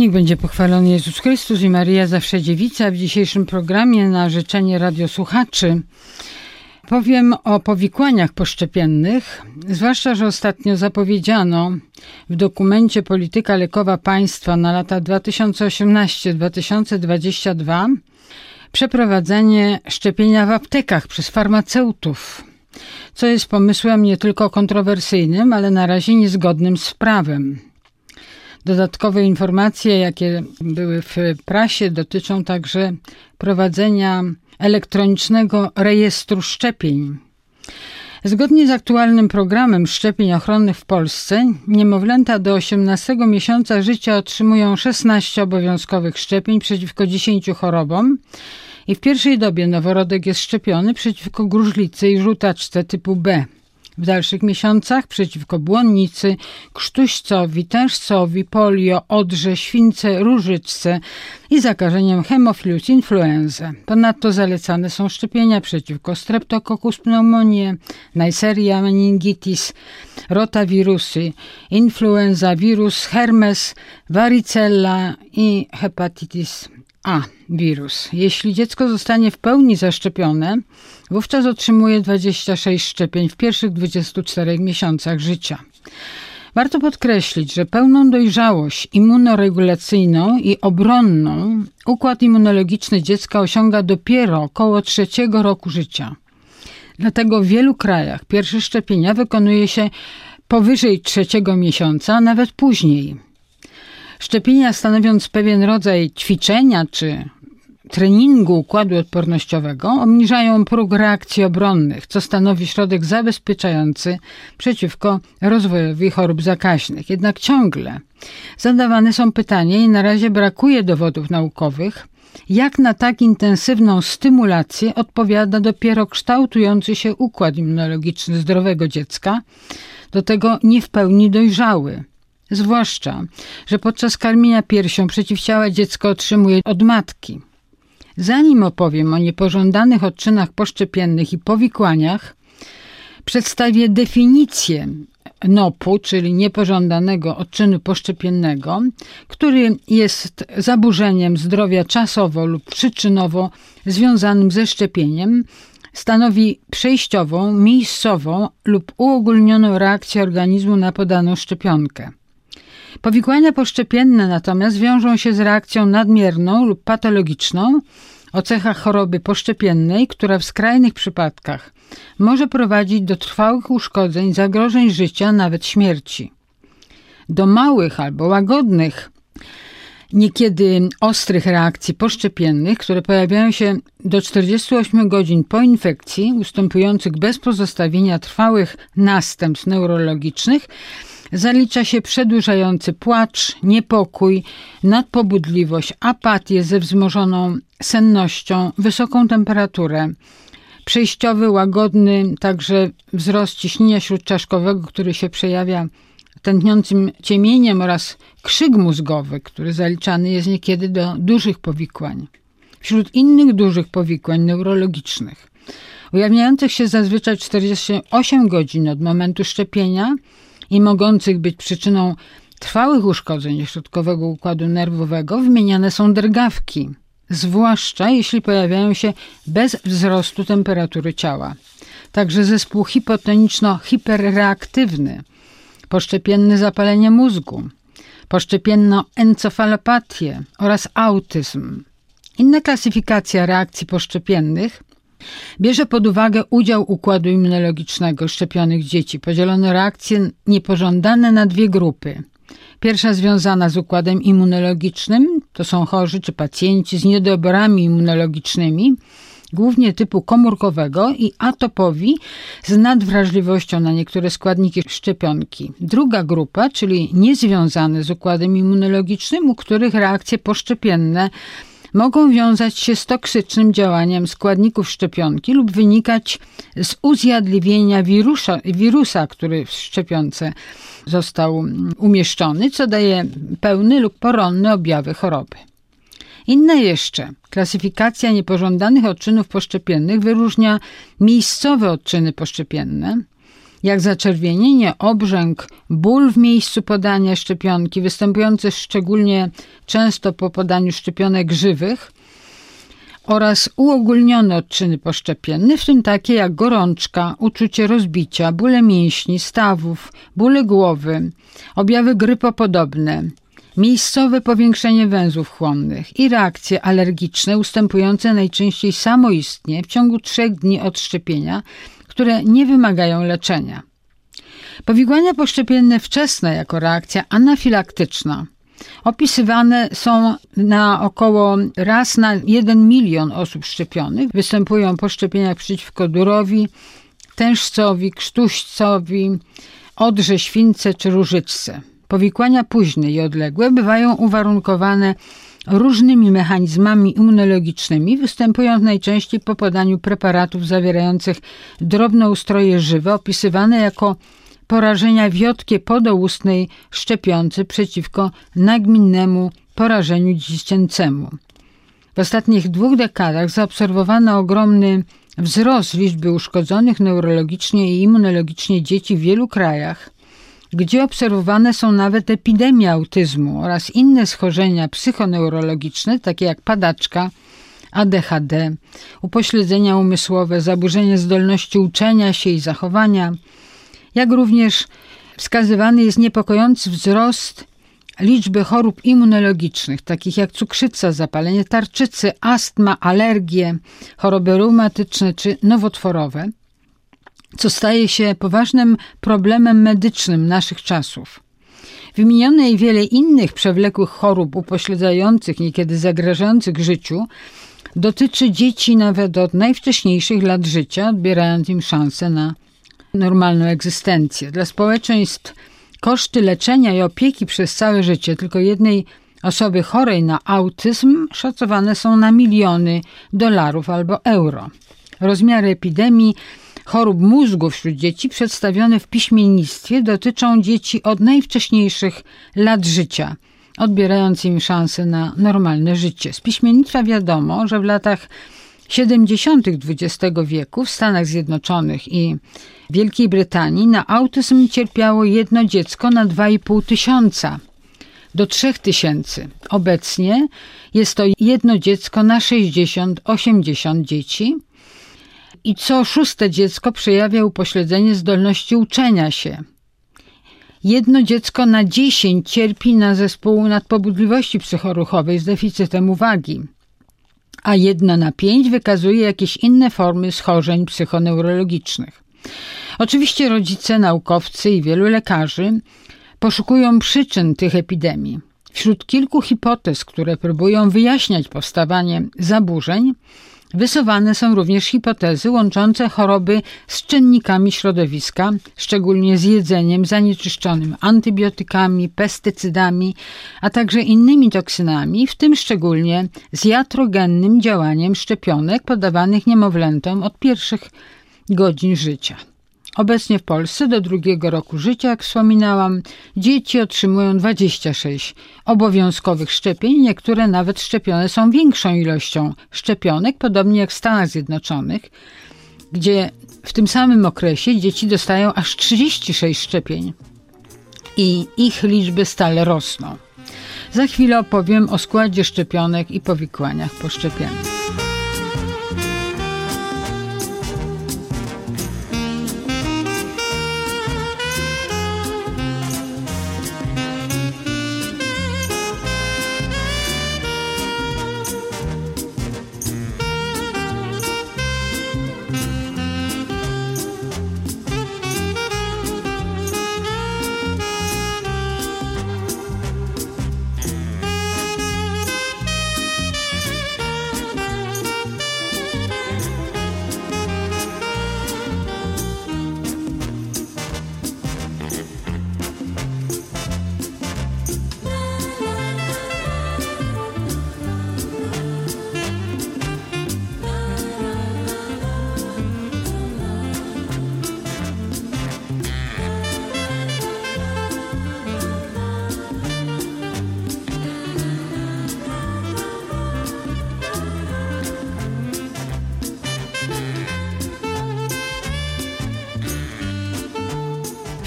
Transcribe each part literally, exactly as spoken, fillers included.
Niech będzie pochwalony Jezus Chrystus i Maryja zawsze dziewica. W dzisiejszym programie na życzenie radiosłuchaczy powiem o powikłaniach poszczepiennych, zwłaszcza że ostatnio zapowiedziano w dokumencie Polityka lekowa państwa na lata dwa tysiące osiemnasty do dwa tysiące dwudziestego drugiego przeprowadzenie szczepienia w aptekach przez farmaceutów, co jest pomysłem nie tylko kontrowersyjnym, ale na razie niezgodnym z prawem. Dodatkowe informacje, jakie były w prasie, dotyczą także prowadzenia elektronicznego rejestru szczepień. Zgodnie z aktualnym programem szczepień ochronnych w Polsce, niemowlęta do osiemnastego miesiąca życia otrzymują szesnaście obowiązkowych szczepień przeciwko dziesięciu chorobom i w pierwszej dobie noworodek jest szczepiony przeciwko gruźlicy i żółtaczce typu B. W dalszych miesiącach przeciwko błonnicy, krztuścowi, tężcowi, polio, odrze, śwince, różyczce i zakażeniem hemofilus influenza. Ponadto zalecane są szczepienia przeciwko streptococcus pneumoniae, Neisseria meningitis, rotawirusy, influenza wirus, hermes, varicella i hepatitis A wirus. Jeśli dziecko zostanie w pełni zaszczepione, wówczas otrzymuje dwadzieścia sześć szczepień w pierwszych dwudziestu czterech miesiącach życia. Warto podkreślić, że pełną dojrzałość immunoregulacyjną i obronną układ immunologiczny dziecka osiąga dopiero około trzeciego roku życia. Dlatego w wielu krajach pierwsze szczepienia wykonuje się powyżej trzeciego miesiąca, a nawet później. Szczepienia, stanowiąc pewien rodzaj ćwiczenia czy treningu układu odpornościowego, obniżają próg reakcji obronnych, co stanowi środek zabezpieczający przeciwko rozwojowi chorób zakaźnych. Jednak ciągle zadawane są pytania i na razie brakuje dowodów naukowych, jak na tak intensywną stymulację odpowiada dopiero kształtujący się układ immunologiczny zdrowego dziecka, do tego nie w pełni dojrzały. Zwłaszcza, że podczas karmienia piersią przeciwciała dziecko otrzymuje od matki. Zanim opowiem o niepożądanych odczynach poszczepiennych i powikłaniach, przedstawię definicję N O P-u, czyli niepożądanego odczynu poszczepiennego, który jest zaburzeniem zdrowia czasowo lub przyczynowo związanym ze szczepieniem, stanowi przejściową, miejscową lub uogólnioną reakcję organizmu na podaną szczepionkę. Powikłania poszczepienne natomiast wiążą się z reakcją nadmierną lub patologiczną o cechach choroby poszczepiennej, która w skrajnych przypadkach może prowadzić do trwałych uszkodzeń, zagrożeń życia, nawet śmierci. Do małych albo łagodnych, niekiedy ostrych reakcji poszczepiennych, które pojawiają się do czterdziestu ośmiu godzin po infekcji, ustępujących bez pozostawienia trwałych następstw neurologicznych, zalicza się przedłużający płacz, niepokój, nadpobudliwość, apatię ze wzmożoną sennością, wysoką temperaturę, przejściowy, łagodny także wzrost ciśnienia śródczaszkowego, który się przejawia tętniącym ciemieniem, oraz krzyk mózgowy, który zaliczany jest niekiedy do dużych powikłań. Wśród innych dużych powikłań neurologicznych, ujawniających się zazwyczaj czterdzieści osiem godzin od momentu szczepienia i mogących być przyczyną trwałych uszkodzeń środkowego układu nerwowego, wymieniane są drgawki, zwłaszcza jeśli pojawiają się bez wzrostu temperatury ciała. Także zespół hipotoniczno-hiperreaktywny, poszczepienne zapalenie mózgu, poszczepienną encefalopatię oraz autyzm. Inna klasyfikacja reakcji poszczepiennych bierze pod uwagę udział układu immunologicznego szczepionych dzieci. Podzielono reakcje niepożądane na dwie grupy. Pierwsza związana z układem immunologicznym, to są chorzy czy pacjenci z niedoborami immunologicznymi, głównie typu komórkowego, i atopowi z nadwrażliwością na niektóre składniki szczepionki. Druga grupa, czyli niezwiązane z układem immunologicznym, u których reakcje poszczepienne mogą wiązać się z toksycznym działaniem składników szczepionki lub wynikać z uzjadliwienia wirusa, wirusa, który w szczepionce został umieszczony, co daje pełny lub poronne objawy choroby. Inna jeszcze klasyfikacja niepożądanych odczynów poszczepiennych wyróżnia miejscowe odczyny poszczepienne, jak zaczerwienienie, obrzęk, ból w miejscu podania szczepionki, występujący szczególnie często po podaniu szczepionek żywych, oraz uogólnione odczyny poszczepienne, w tym takie jak gorączka, uczucie rozbicia, bóle mięśni, stawów, bóle głowy, objawy grypopodobne, miejscowe powiększenie węzłów chłonnych i reakcje alergiczne ustępujące najczęściej samoistnie w ciągu trzech dni od szczepienia, które nie wymagają leczenia. Powikłania poszczepienne wczesne jako reakcja anafilaktyczna opisywane są na około raz na jeden milion osób szczepionych. Występują po szczepieniach przeciwko durowi, tężcowi, krztuścowi, odrze, śwince czy różyczce. Powikłania późne i odległe bywają uwarunkowane różnymi mechanizmami immunologicznymi, występując najczęściej po podaniu preparatów zawierających drobnoustroje żywe, opisywane jako porażenia wiotkie podoustnej szczepiące przeciwko nagminnemu porażeniu dziecięcemu. W ostatnich dwóch dekadach zaobserwowano ogromny wzrost liczby uszkodzonych neurologicznie i immunologicznie dzieci w wielu krajach, gdzie obserwowane są nawet epidemie autyzmu oraz inne schorzenia psychoneurologiczne, takie jak padaczka, A D H D, upośledzenia umysłowe, zaburzenie zdolności uczenia się i zachowania, jak również wskazywany jest niepokojący wzrost liczby chorób immunologicznych, takich jak cukrzyca, zapalenie tarczycy, astma, alergie, choroby reumatyczne czy nowotworowe, co staje się poważnym problemem medycznym naszych czasów. Wymienione i wiele innych przewlekłych chorób upośledzających, niekiedy zagrażających życiu, dotyczy dzieci nawet od najwcześniejszych lat życia, odbierając im szansę na normalną egzystencję. Dla społeczeństw koszty leczenia i opieki przez całe życie tylko jednej osoby chorej na autyzm szacowane są na miliony dolarów albo euro. Rozmiary epidemii chorób mózgu wśród dzieci przedstawione w piśmiennictwie dotyczą dzieci od najwcześniejszych lat życia, odbierając im szansę na normalne życie. Z piśmiennictwa wiadomo, że w latach siedemdziesiątych dwudziestego wieku w Stanach Zjednoczonych i Wielkiej Brytanii na autyzm cierpiało jedno dziecko na dwa i pół tysiąca do trzech tysięcy. Obecnie jest to jedno dziecko na sześćdziesiąt do osiemdziesięciu dzieci i co szóste dziecko przejawia upośledzenie zdolności uczenia się. Jedno dziecko na dziesięć cierpi na zespół nadpobudliwości psychoruchowej z deficytem uwagi, a jedno na pięć wykazuje jakieś inne formy schorzeń psychoneurologicznych. Oczywiście rodzice, naukowcy i wielu lekarzy poszukują przyczyn tych epidemii. Wśród kilku hipotez, które próbują wyjaśniać powstawanie zaburzeń, wysuwane są również hipotezy łączące choroby z czynnikami środowiska, szczególnie z jedzeniem zanieczyszczonym antybiotykami, pestycydami, a także innymi toksynami, w tym szczególnie z iatrogennym działaniem szczepionek podawanych niemowlętom od pierwszych godzin życia. Obecnie w Polsce do drugiego roku życia, jak wspominałam, dzieci otrzymują dwadzieścia sześć obowiązkowych szczepień, niektóre nawet szczepione są większą ilością szczepionek, podobnie jak w Stanach Zjednoczonych, gdzie w tym samym okresie dzieci dostają aż trzydzieści sześć szczepień i ich liczby stale rosną. Za chwilę opowiem o składzie szczepionek i powikłaniach poszczepiennych.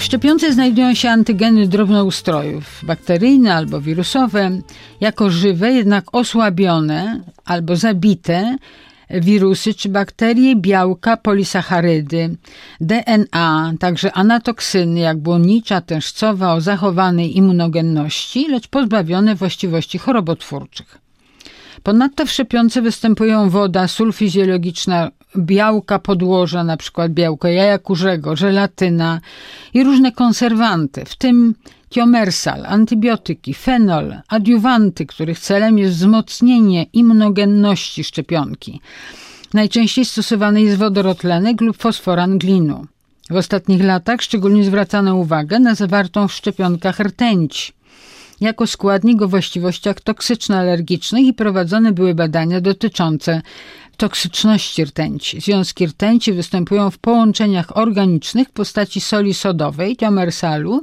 szczepionce znajdują się antygeny drobnoustrojów, bakteryjne albo wirusowe, jako żywe, jednak osłabione albo zabite wirusy czy bakterie, białka, polisacharydy, D N A, także anatoksyny jak błonnicza, tężcowa o zachowanej immunogenności, lecz pozbawione właściwości chorobotwórczych. Ponadto w szczepionce występują woda, sól fizjologiczna, białka podłoża, np. białko jaja kurzego, żelatyna i różne konserwanty, w tym tiomersal, antybiotyki, fenol, adiuwanty, których celem jest wzmocnienie immunogenności szczepionki. Najczęściej stosowany jest wodorotlenek lub fosforan glinu. W ostatnich latach szczególnie zwracano uwagę na zawartą w szczepionkach rtęć jako składnik o właściwościach toksyczno-alergicznych i prowadzone były badania dotyczące toksyczności rtęci. Związki rtęci występują w połączeniach organicznych w postaci soli sodowej, tiomersalu,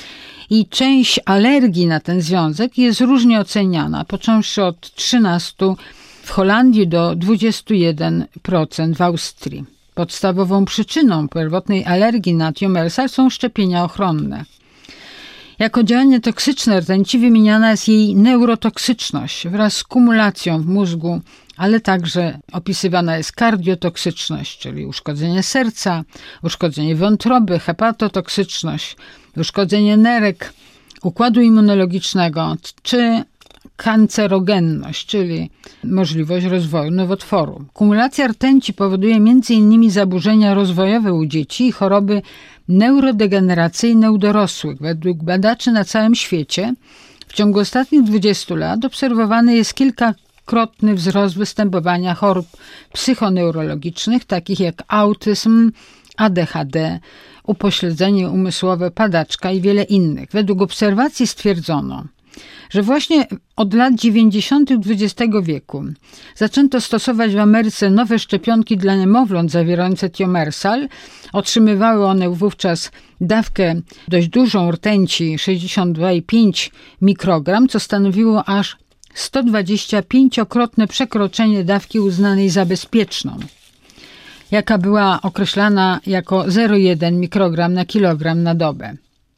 i część alergii na ten związek jest różnie oceniana, począwszy od trzynastu w Holandii do dwudziestu jeden procent w Austrii. Podstawową przyczyną pierwotnej alergii na tiomersal są szczepienia ochronne. Jako działanie toksyczne rtęci wymieniana jest jej neurotoksyczność wraz z kumulacją w mózgu, ale także opisywana jest kardiotoksyczność, czyli uszkodzenie serca, uszkodzenie wątroby, hepatotoksyczność, uszkodzenie nerek, układu immunologicznego czy kancerogenność, czyli możliwość rozwoju nowotworu. Kumulacja rtęci powoduje między innymi zaburzenia rozwojowe u dzieci i choroby neurodegeneracyjne u dorosłych. Według badaczy na całym świecie w ciągu ostatnich dwudziestu lat obserwowany jest kilkakrotny wzrost występowania chorób psychoneurologicznych, takich jak autyzm, A D H D, upośledzenie umysłowe, padaczka i wiele innych. Według obserwacji stwierdzono, że właśnie od lat dziewięćdziesiątych dwudziestego wieku zaczęto stosować w Ameryce nowe szczepionki dla niemowląt zawierające tiomersal. Otrzymywały one wówczas dawkę dość dużą rtęci sześćdziesiąt dwa i pięć mikrogram, co stanowiło aż sto dwadzieścia pięciokrotne przekroczenie dawki uznanej za bezpieczną, jaka była określana jako zero przecinek jeden mikrogram na kilogram na dobę.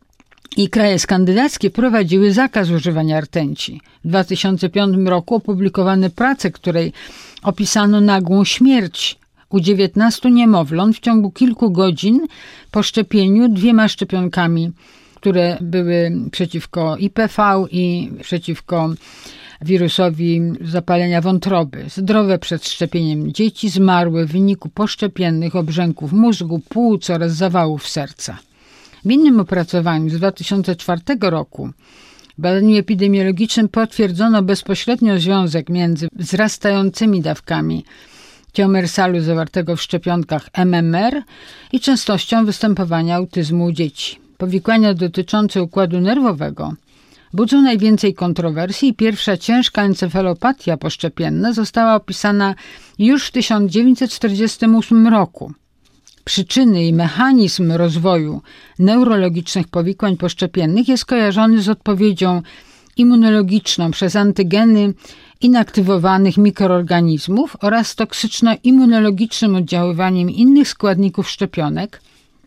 I kraje skandynawskie prowadziły zakaz używania rtęci. W dwa tysiące piątym roku opublikowano pracę, której opisano nagłą śmierć u dziewiętnastu niemowląt w ciągu kilku godzin po szczepieniu dwiema szczepionkami, które były przeciwko I P V i przeciwko wirusowi zapalenia wątroby. Zdrowe przed szczepieniem dzieci zmarły w wyniku poszczepiennych obrzęków mózgu, płuc oraz zawałów serca. W innym opracowaniu z dwa tysiące czwartego roku w badaniu epidemiologicznym potwierdzono bezpośrednio związek między wzrastającymi dawkami tiomersalu zawartego w szczepionkach M M R i częstością występowania autyzmu u dzieci. Powikłania dotyczące układu nerwowego budzą najwięcej kontrowersji i pierwsza ciężka encefalopatia poszczepienna została opisana już w tysiąc dziewięćset czterdziestym ósmym roku. Przyczyny i mechanizm rozwoju neurologicznych powikłań poszczepiennych jest kojarzony z odpowiedzią immunologiczną przez antygeny inaktywowanych mikroorganizmów oraz toksyczno-immunologicznym oddziaływaniem innych składników szczepionek,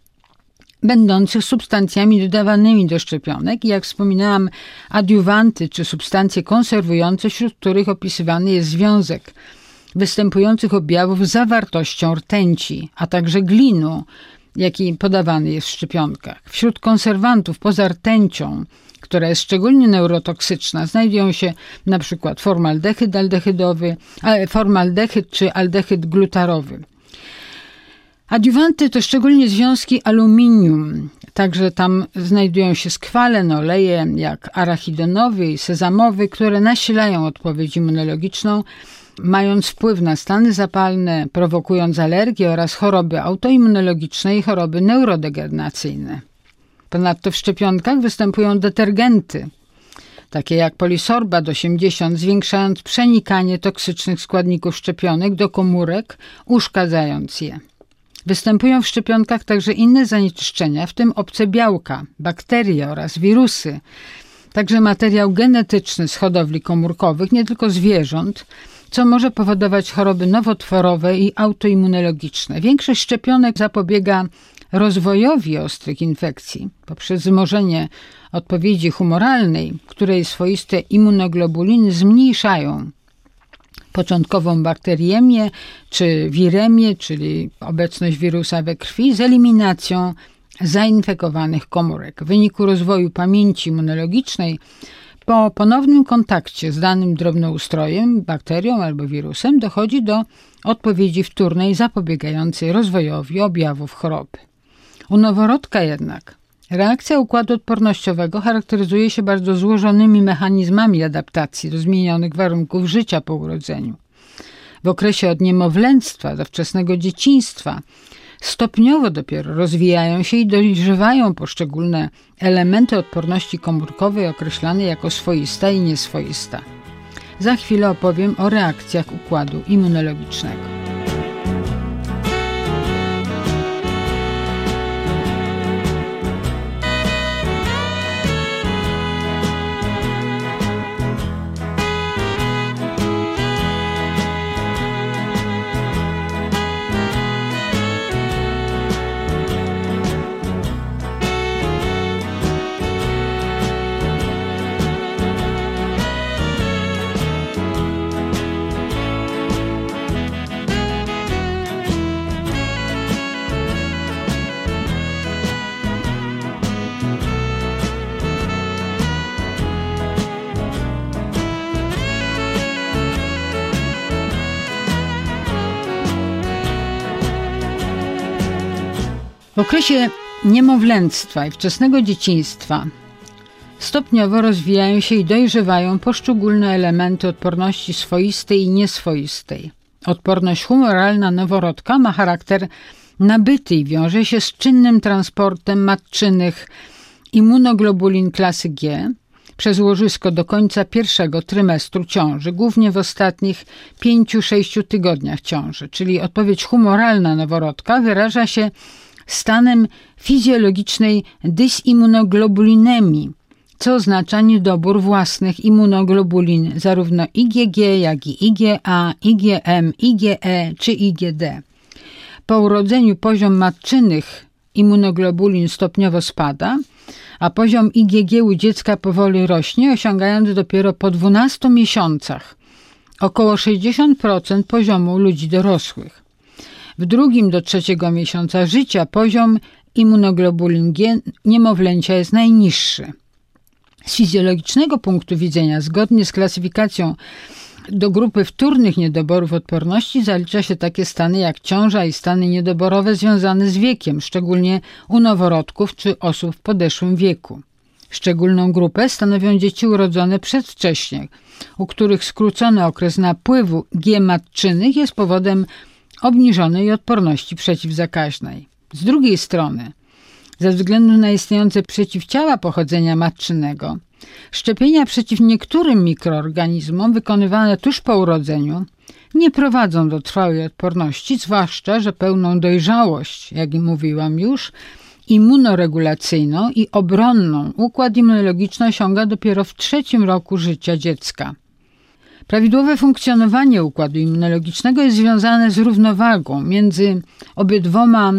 będących substancjami dodawanymi do szczepionek i, jak wspominałam, adiuwanty czy substancje konserwujące, wśród których opisywany jest związek występujących objawów z zawartością rtęci, a także glinu, jaki podawany jest w szczepionkach. Wśród konserwantów poza rtęcią, która jest szczególnie neurotoksyczna, znajdują się na przykład formaldehyd aldehydowy, formaldehyd czy aldehyd glutarowy. Adiuwanty to szczególnie związki aluminium, także tam znajdują się skwalene oleje jak arachidonowy i sezamowy, które nasilają odpowiedź immunologiczną, mając wpływ na stany zapalne, prowokując alergie oraz choroby autoimmunologiczne i choroby neurodegeneracyjne. Ponadto w szczepionkach występują detergenty, takie jak polisorbat osiemdziesiąt, zwiększając przenikanie toksycznych składników szczepionek do komórek, uszkadzając je. Występują w szczepionkach także inne zanieczyszczenia, w tym obce białka, bakterie oraz wirusy, także materiał genetyczny z hodowli komórkowych, nie tylko zwierząt, co może powodować choroby nowotworowe i autoimmunologiczne. Większość szczepionek zapobiega rozwojowi ostrych infekcji poprzez wzmożenie odpowiedzi humoralnej, której swoiste immunoglobuliny zmniejszają początkową bakteriemię czy wiremię, czyli obecność wirusa we krwi, z eliminacją zainfekowanych komórek. W wyniku rozwoju pamięci immunologicznej po ponownym kontakcie z danym drobnoustrojem, bakterią albo wirusem dochodzi do odpowiedzi wtórnej zapobiegającej rozwojowi objawów choroby. U noworodka jednak reakcja układu odpornościowego charakteryzuje się bardzo złożonymi mechanizmami adaptacji do zmienionych warunków życia po urodzeniu. W okresie od niemowlęctwa do wczesnego dzieciństwa stopniowo dopiero rozwijają się i dojrzewają poszczególne elementy odporności komórkowej określane jako swoista i nieswoista. Za chwilę opowiem o reakcjach układu immunologicznego. W okresie niemowlęctwa i wczesnego dzieciństwa stopniowo rozwijają się i dojrzewają poszczególne elementy odporności swoistej i nieswoistej. Odporność humoralna noworodka ma charakter nabyty i wiąże się z czynnym transportem matczynych immunoglobulin klasy G przez łożysko do końca pierwszego trymestru ciąży, głównie w ostatnich pięciu sześciu tygodniach ciąży, czyli odpowiedź humoralna noworodka wyraża się stanem fizjologicznej dysimmunoglobulinemii, co oznacza niedobór własnych immunoglobulin, zarówno I G G, jak i I G A, I G M, I G E czy I G D. Po urodzeniu poziom matczynych immunoglobulin stopniowo spada, a poziom I G G u dziecka powoli rośnie, osiągając dopiero po dwunastu miesiącach około sześćdziesiąt procent poziomu ludzi dorosłych. W drugim do trzeciego miesiąca życia poziom immunoglobulin G niemowlęcia jest najniższy. Z fizjologicznego punktu widzenia, zgodnie z klasyfikacją do grupy wtórnych niedoborów odporności zalicza się takie stany jak ciąża i stany niedoborowe związane z wiekiem, szczególnie u noworodków czy osób w podeszłym wieku. Szczególną grupę stanowią dzieci urodzone przedwcześnie, u których skrócony okres napływu G matczynych jest powodem obniżonej odporności przeciwzakaźnej. Z drugiej strony, ze względu na istniejące przeciwciała pochodzenia matczynego, szczepienia przeciw niektórym mikroorganizmom wykonywane tuż po urodzeniu nie prowadzą do trwałej odporności, zwłaszcza że pełną dojrzałość, jak i mówiłam już, immunoregulacyjną i obronną układ immunologiczny osiąga dopiero w trzecim roku życia dziecka. Prawidłowe funkcjonowanie układu immunologicznego jest związane z równowagą między obydwoma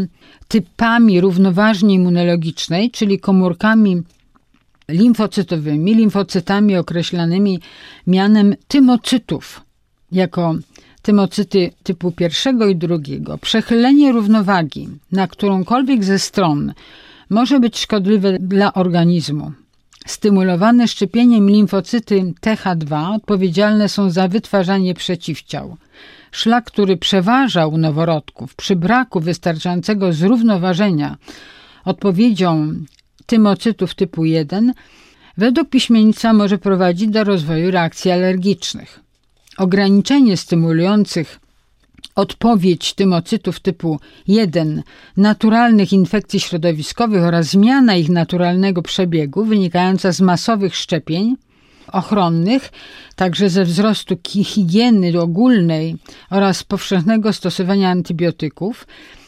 typami równoważni immunologicznej, czyli komórkami limfocytowymi, limfocytami określanymi mianem tymocytów, jako tymocyty typu pierwszego i drugiego. Przechylenie równowagi na którąkolwiek ze stron może być szkodliwe dla organizmu. Stymulowane szczepieniem limfocyty T H dwa odpowiedzialne są za wytwarzanie przeciwciał. Szlak, który przeważa u noworodków przy braku wystarczającego zrównoważenia odpowiedzią tymocytów typu jeden, według piśmiennictwa może prowadzić do rozwoju reakcji alergicznych. Ograniczenie stymulujących odpowiedź tymocytów typu jeden naturalnych infekcji środowiskowych oraz zmiana ich naturalnego przebiegu wynikająca z masowych szczepień ochronnych, także ze wzrostu higieny ogólnej oraz powszechnego stosowania antybiotyków,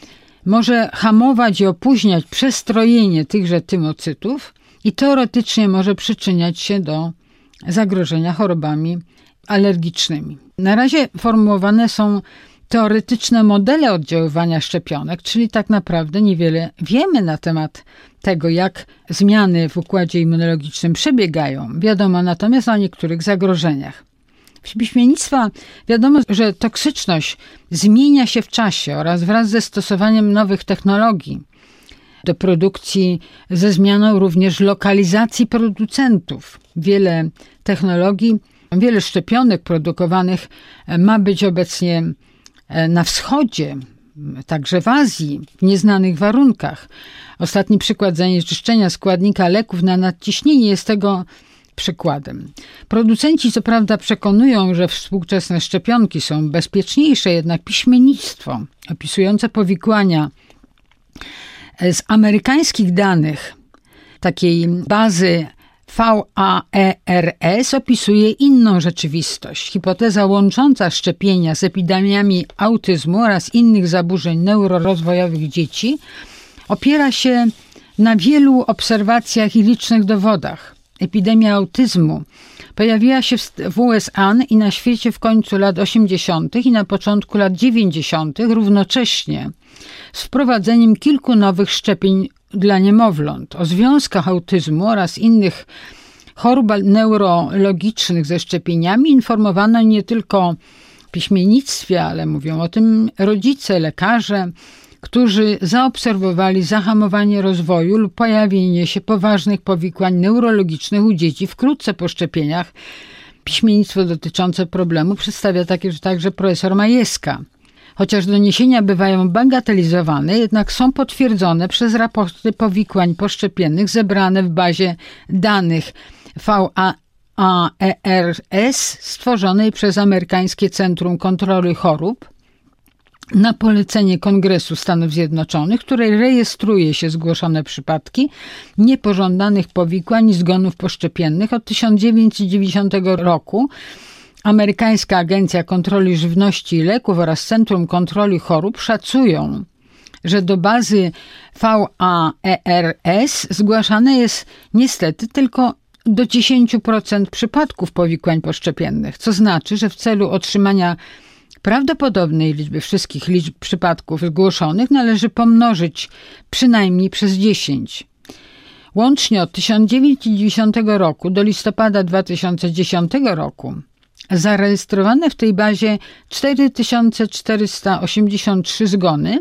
może hamować i opóźniać przestrojenie tychże tymocytów i teoretycznie może przyczyniać się do zagrożenia chorobami alergicznymi. Na razie formułowane są teoretyczne modele oddziaływania szczepionek, czyli tak naprawdę niewiele wiemy na temat tego, jak zmiany w układzie immunologicznym przebiegają. Wiadomo natomiast o niektórych zagrożeniach. W piśmiennictwa wiadomo, że toksyczność zmienia się w czasie oraz wraz ze stosowaniem nowych technologii do produkcji, ze zmianą również lokalizacji producentów. Wiele technologii, wiele szczepionek produkowanych ma być obecnie na wschodzie, także w Azji, w nieznanych warunkach. Ostatni przykład zanieczyszczenia składnika leków na nadciśnienie jest tego przykładem. Producenci co prawda przekonują, że współczesne szczepionki są bezpieczniejsze, jednak piśmiennictwo opisujące powikłania z amerykańskich danych, takiej bazy V A E R S, opisuje inną rzeczywistość. Hipoteza łącząca szczepienia z epidemiami autyzmu oraz innych zaburzeń neurorozwojowych dzieci opiera się na wielu obserwacjach i licznych dowodach. Epidemia autyzmu pojawiła się w U S A i na świecie w końcu lat osiemdziesiątych i na początku lat dziewięćdziesiątych równocześnie z wprowadzeniem kilku nowych szczepień dla niemowląt. O związkach autyzmu oraz innych chorób neurologicznych ze szczepieniami informowano nie tylko w piśmiennictwie, ale mówią o tym rodzice, lekarze, którzy zaobserwowali zahamowanie rozwoju lub pojawienie się poważnych powikłań neurologicznych u dzieci wkrótce po szczepieniach. Piśmiennictwo dotyczące problemu przedstawia takie, że także profesor Majewska. Chociaż doniesienia bywają bagatelizowane, jednak są potwierdzone przez raporty powikłań poszczepiennych zebrane w bazie danych V A E R S stworzonej przez Amerykańskie Centrum Kontroli Chorób na polecenie Kongresu Stanów Zjednoczonych, której rejestruje się zgłoszone przypadki niepożądanych powikłań i zgonów poszczepiennych od tysiąc dziewięćset dziewięćdziesiątego roku. Amerykańska Agencja Kontroli Żywności i Leków oraz Centrum Kontroli Chorób szacują, że do bazy V A E R S zgłaszane jest niestety tylko do dziesięć procent przypadków powikłań poszczepiennych, co znaczy, że w celu otrzymania prawdopodobnej liczby wszystkich liczb przypadków zgłoszonych należy pomnożyć przynajmniej przez dziesięć. Łącznie od tysiąc dziewięćset dziewięćdziesiątego roku do listopada dwa tysiące dziesiątego roku zarejestrowane w tej bazie cztery tysiące czterysta osiemdziesiąt trzy zgony,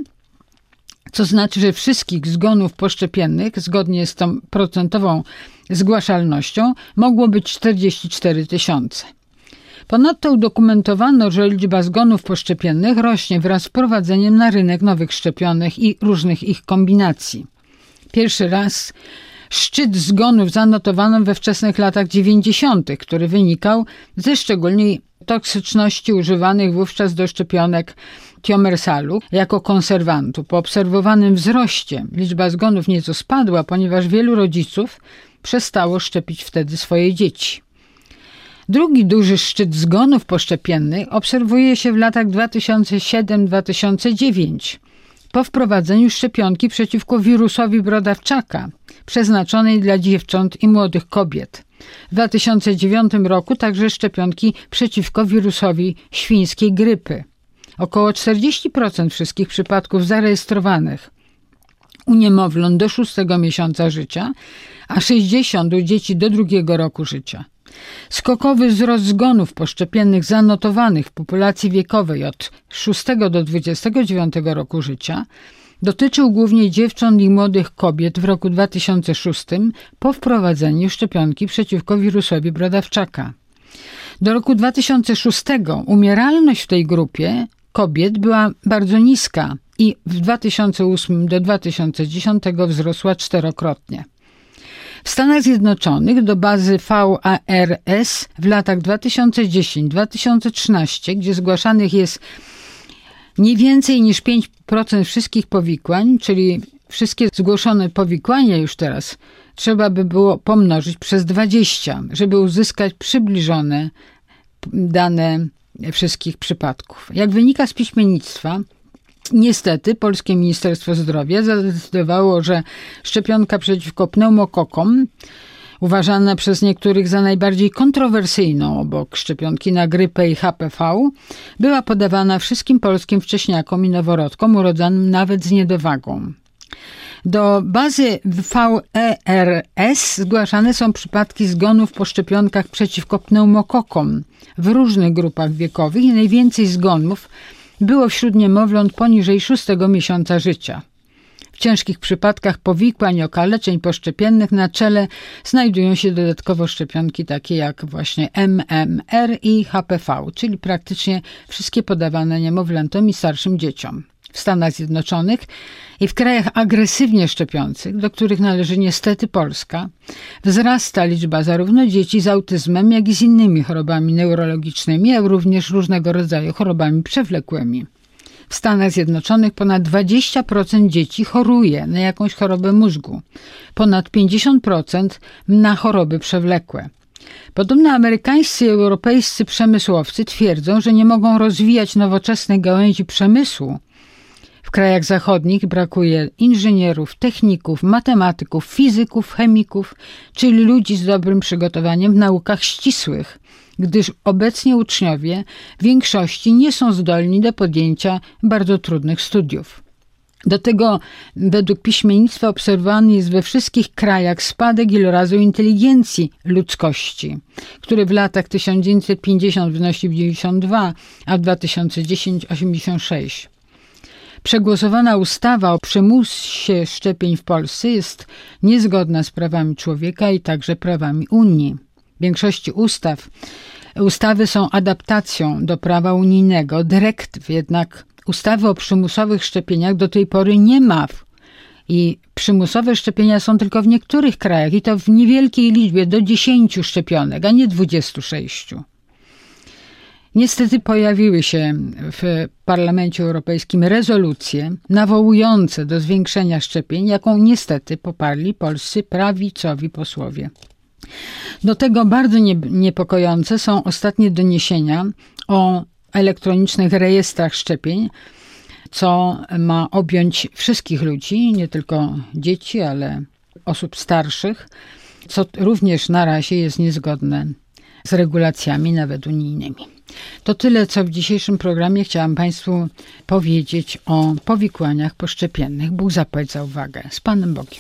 co znaczy, że wszystkich zgonów poszczepiennych, zgodnie z tą procentową zgłaszalnością, mogło być czterdzieści cztery tysiące. Ponadto udokumentowano, że liczba zgonów poszczepiennych rośnie wraz z wprowadzeniem na rynek nowych szczepionek i różnych ich kombinacji. Pierwszy raz szczyt zgonów zanotowano we wczesnych latach dziewięćdziesiątych, który wynikał ze szczególnej toksyczności używanych wówczas do szczepionek tiomersalu jako konserwantu. Po obserwowanym wzroście liczba zgonów nieco spadła, ponieważ wielu rodziców przestało szczepić wtedy swoje dzieci. Drugi duży szczyt zgonów poszczepiennych obserwuje się w latach dwa tysiące siódmym do dwa tysiące dziewiątego po wprowadzeniu szczepionki przeciwko wirusowi brodawczaka przeznaczonej dla dziewcząt i młodych kobiet. W dwa tysiące dziewiątym roku także szczepionki przeciwko wirusowi świńskiej grypy. Około czterdzieści procent wszystkich przypadków zarejestrowanych u niemowląt do szóstego miesiąca życia, a sześćdziesiąt procent u dzieci do drugiego roku życia. Skokowy wzrost zgonów poszczepiennych zanotowanych w populacji wiekowej od szóstego do dwudziestego dziewiątego roku życia dotyczył głównie dziewcząt i młodych kobiet w roku dwa tysiące szóstym po wprowadzeniu szczepionki przeciwko wirusowi brodawczaka. Do roku dwa tysiące szóstego umieralność w tej grupie kobiet była bardzo niska i w dwa tysiące ósmym do dwa tysiące dziesiątego wzrosła czterokrotnie. W Stanach Zjednoczonych do bazy V A E R S w latach dwa tysiące dziesiątym do dwa tysiące trzynastego, gdzie zgłaszanych jest nie więcej niż pięć procent wszystkich powikłań, czyli wszystkie zgłoszone powikłania już teraz trzeba by było pomnożyć przez dwadzieścia, żeby uzyskać przybliżone dane wszystkich przypadków. Jak wynika z piśmiennictwa, niestety polskie Ministerstwo Zdrowia zadecydowało, że szczepionka przeciwko pneumokokom uważana przez niektórych za najbardziej kontrowersyjną obok szczepionki na grypę i H P V, była podawana wszystkim polskim wcześniakom i noworodkom urodzonym nawet z niedowagą. Do bazy V E R S zgłaszane są przypadki zgonów po szczepionkach przeciwko pneumokokom w różnych grupach wiekowych i najwięcej zgonów było wśród niemowląt poniżej szóstego miesiąca życia. W ciężkich przypadkach powikłań i okaleczeń poszczepiennych na czele znajdują się dodatkowo szczepionki takie jak właśnie M M R i H P V, czyli praktycznie wszystkie podawane niemowlętom i starszym dzieciom. W Stanach Zjednoczonych i w krajach agresywnie szczepiących, do których należy niestety Polska, wzrasta liczba zarówno dzieci z autyzmem, jak i z innymi chorobami neurologicznymi, jak również różnego rodzaju chorobami przewlekłymi. W Stanach Zjednoczonych ponad dwadzieścia procent dzieci choruje na jakąś chorobę mózgu, ponad pięćdziesiąt procent na choroby przewlekłe. Podobno amerykańscy i europejscy przemysłowcy twierdzą, że nie mogą rozwijać nowoczesnych gałęzi przemysłu. W krajach zachodnich brakuje inżynierów, techników, matematyków, fizyków, chemików, czyli ludzi z dobrym przygotowaniem w naukach ścisłych, gdyż obecnie uczniowie w większości nie są zdolni do podjęcia bardzo trudnych studiów. Do tego według piśmiennictwa obserwowany jest we wszystkich krajach spadek ilorazu inteligencji ludzkości, który w latach tysiąc dziewięćset pięćdziesiątym wynosił dziewięćdziesiąt dwa, a w dwa tysiące dziesiątym osiemdziesiąt sześć. Przegłosowana ustawa o przymusie szczepień w Polsce jest niezgodna z prawami człowieka i także prawami Unii. W większości ustaw ustawy są adaptacją do prawa unijnego, dyrektyw, jednak ustawy o przymusowych szczepieniach do tej pory nie ma i przymusowe szczepienia są tylko w niektórych krajach i to w niewielkiej liczbie, do dziesięciu szczepionek, a nie dwudziestu sześciu. Niestety pojawiły się w Parlamencie Europejskim rezolucje nawołujące do zwiększenia szczepień, jaką niestety poparli polscy prawicowi posłowie. Do tego bardzo niepokojące są ostatnie doniesienia o elektronicznych rejestrach szczepień, co ma objąć wszystkich ludzi, nie tylko dzieci, ale osób starszych, co również na razie jest niezgodne z regulacjami nawet unijnymi. To tyle, co w dzisiejszym programie chciałam Państwu powiedzieć o powikłaniach poszczepiennych. Bóg zapłać za uwagę. Z Panem Bogiem.